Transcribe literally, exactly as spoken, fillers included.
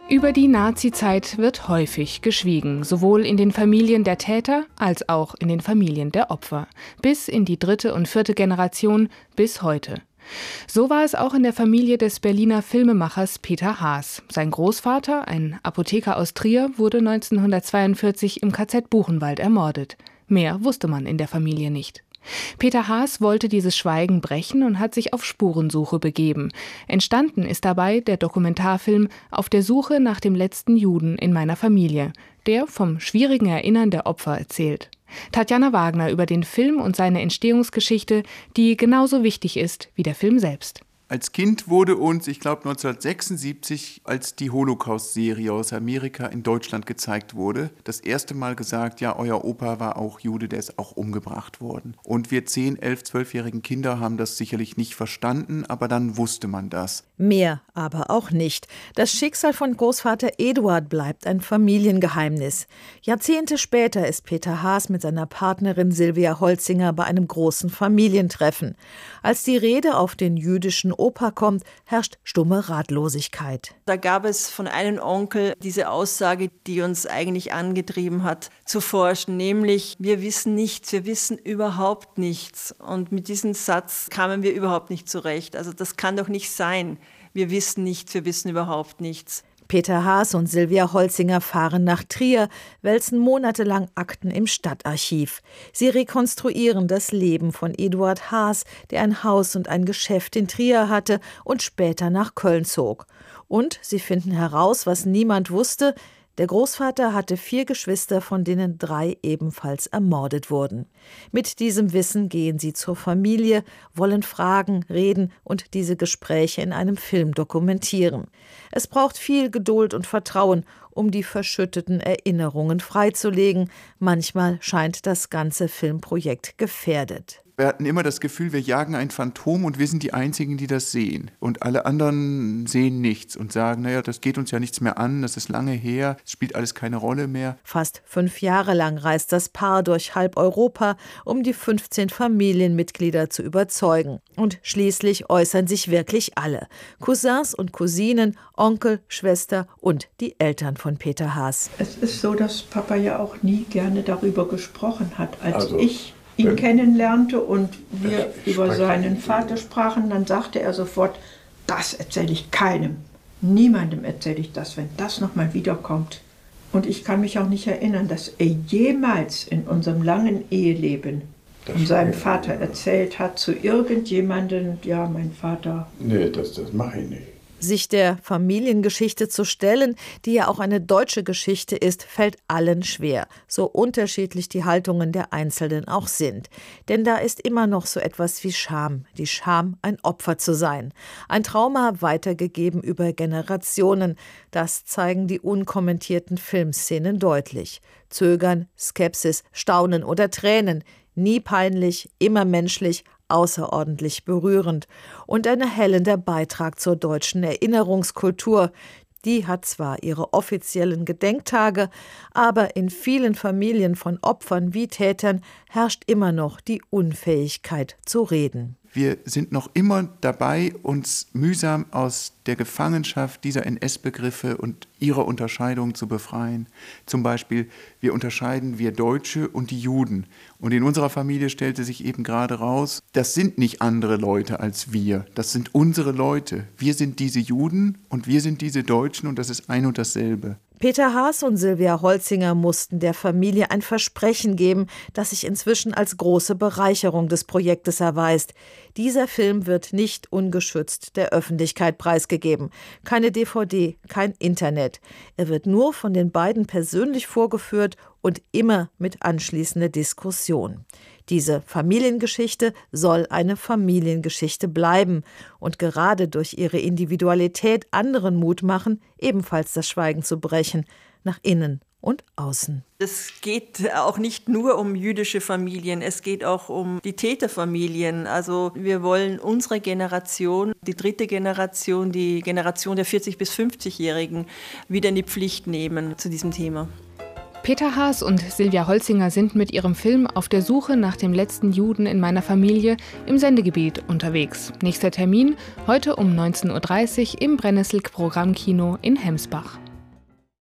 Über die Nazi-Zeit wird häufig geschwiegen, sowohl in den Familien der Täter als auch in den Familien der Opfer. Bis in die dritte und vierte Generation bis heute. So war es auch in der Familie des Berliner Filmemachers Peter Haas. Sein Großvater, ein Apotheker aus Trier, wurde neunzehnhundertzweiundvierzig im K Z Buchenwald ermordet. Mehr wusste man in der Familie nicht. Peter Haas wollte dieses Schweigen brechen und hat sich auf Spurensuche begeben. Entstanden ist dabei der Dokumentarfilm Auf der Suche nach dem letzten Juden in meiner Familie, der vom schwierigen Erinnern der Opfer erzählt. Tatjana Wagner über den Film und seine Entstehungsgeschichte, die genauso wichtig ist wie der Film selbst. Als Kind wurde uns, ich glaube neunzehnhundertsechsundsiebzig, als die Holocaust-Serie aus Amerika in Deutschland gezeigt wurde, das erste Mal gesagt, ja, euer Opa war auch Jude, der ist auch umgebracht worden. Und wir zehn-, elf-, zwölfjährigen Kinder haben das sicherlich nicht verstanden, aber dann wusste man das. Mehr aber auch nicht. Das Schicksal von Großvater Eduard bleibt ein Familiengeheimnis. Jahrzehnte später ist Peter Haas mit seiner Partnerin Sylvia Holzinger bei einem großen Familientreffen. Als die Rede auf den jüdischen Opa kommt, herrscht stumme Ratlosigkeit. Da gab es von einem Onkel diese Aussage, die uns eigentlich angetrieben hat, zu forschen, nämlich wir wissen nichts, wir wissen überhaupt nichts. Und mit diesem Satz kamen wir überhaupt nicht zurecht. Also das kann doch nicht sein. Wir wissen nichts, wir wissen überhaupt nichts. Peter Haas und Sylvia Holzinger fahren nach Trier, wälzen monatelang Akten im Stadtarchiv. Sie rekonstruieren das Leben von Eduard Haas, der ein Haus und ein Geschäft in Trier hatte und später nach Köln zog. Und sie finden heraus, was niemand wusste: Der Großvater hatte vier Geschwister, von denen drei ebenfalls ermordet wurden. Mit diesem Wissen gehen sie zur Familie, wollen fragen, reden und diese Gespräche in einem Film dokumentieren. Es braucht viel Geduld und Vertrauen, um die verschütteten Erinnerungen freizulegen. Manchmal scheint das ganze Filmprojekt gefährdet. Wir hatten immer das Gefühl, wir jagen ein Phantom und wir sind die Einzigen, die das sehen. Und alle anderen sehen nichts und sagen, naja, das geht uns ja nichts mehr an, das ist lange her, es spielt alles keine Rolle mehr. Fast fünf Jahre lang reist das Paar durch halb Europa, um die fünfzehn Familienmitglieder zu überzeugen. Und schließlich äußern sich wirklich alle. Cousins und Cousinen, Onkel, Schwester und die Eltern von Peter Haas. Es ist so, dass Papa ja auch nie gerne darüber gesprochen hat. Als also. ich ihn kennenlernte und wir über seinen Vater sprachen, dann sagte er sofort, das erzähle ich keinem. Niemandem erzähle ich das, wenn das nochmal wiederkommt. Und ich kann mich auch nicht erinnern, dass er jemals in unserem langen Eheleben von seinem Vater erzählt hat zu irgendjemandem, ja, mein Vater. Nee, das, das mache ich nicht. Sich der Familiengeschichte zu stellen, die ja auch eine deutsche Geschichte ist, fällt allen schwer, so unterschiedlich die Haltungen der Einzelnen auch sind. Denn da ist immer noch so etwas wie Scham, die Scham, ein Opfer zu sein. Ein Trauma weitergegeben über Generationen, das zeigen die unkommentierten Filmszenen deutlich. Zögern, Skepsis, Staunen oder Tränen, nie peinlich, immer menschlich, außerordentlich berührend und ein erhellender Beitrag zur deutschen Erinnerungskultur. Die hat zwar ihre offiziellen Gedenktage, aber in vielen Familien von Opfern wie Tätern herrscht immer noch die Unfähigkeit zu reden. Wir sind noch immer dabei, uns mühsam aus der Gefangenschaft dieser N S-Begriffe und ihrer Unterscheidung zu befreien. Zum Beispiel, wir unterscheiden wir Deutsche und die Juden. Und in unserer Familie stellte sich eben gerade raus, das sind nicht andere Leute als wir. Das sind unsere Leute. Wir sind diese Juden und wir sind diese Deutschen und das ist ein und dasselbe. Peter Haas und Sylvia Holzinger mussten der Familie ein Versprechen geben, das sich inzwischen als große Bereicherung des Projektes erweist. Dieser Film wird nicht ungeschützt der Öffentlichkeit preisgegeben. Keine D V D, kein Internet. Er wird nur von den beiden persönlich vorgeführt und immer mit anschließender Diskussion. Diese Familiengeschichte soll eine Familiengeschichte bleiben und gerade durch ihre Individualität anderen Mut machen, ebenfalls das Schweigen zu brechen, nach innen und außen. Es geht auch nicht nur um jüdische Familien, es geht auch um die Täterfamilien. Also wir wollen unsere Generation, die dritte Generation, die Generation der vierzig- bis fünfzigjährigen, wieder in die Pflicht nehmen zu diesem Thema. Peter Haas und Sylvia Holzinger sind mit ihrem Film Auf der Suche nach dem letzten Juden in meiner Familie im Sendegebiet unterwegs. Nächster Termin heute um neunzehn Uhr dreißig im Brennnesselk Programmkino in Hemsbach.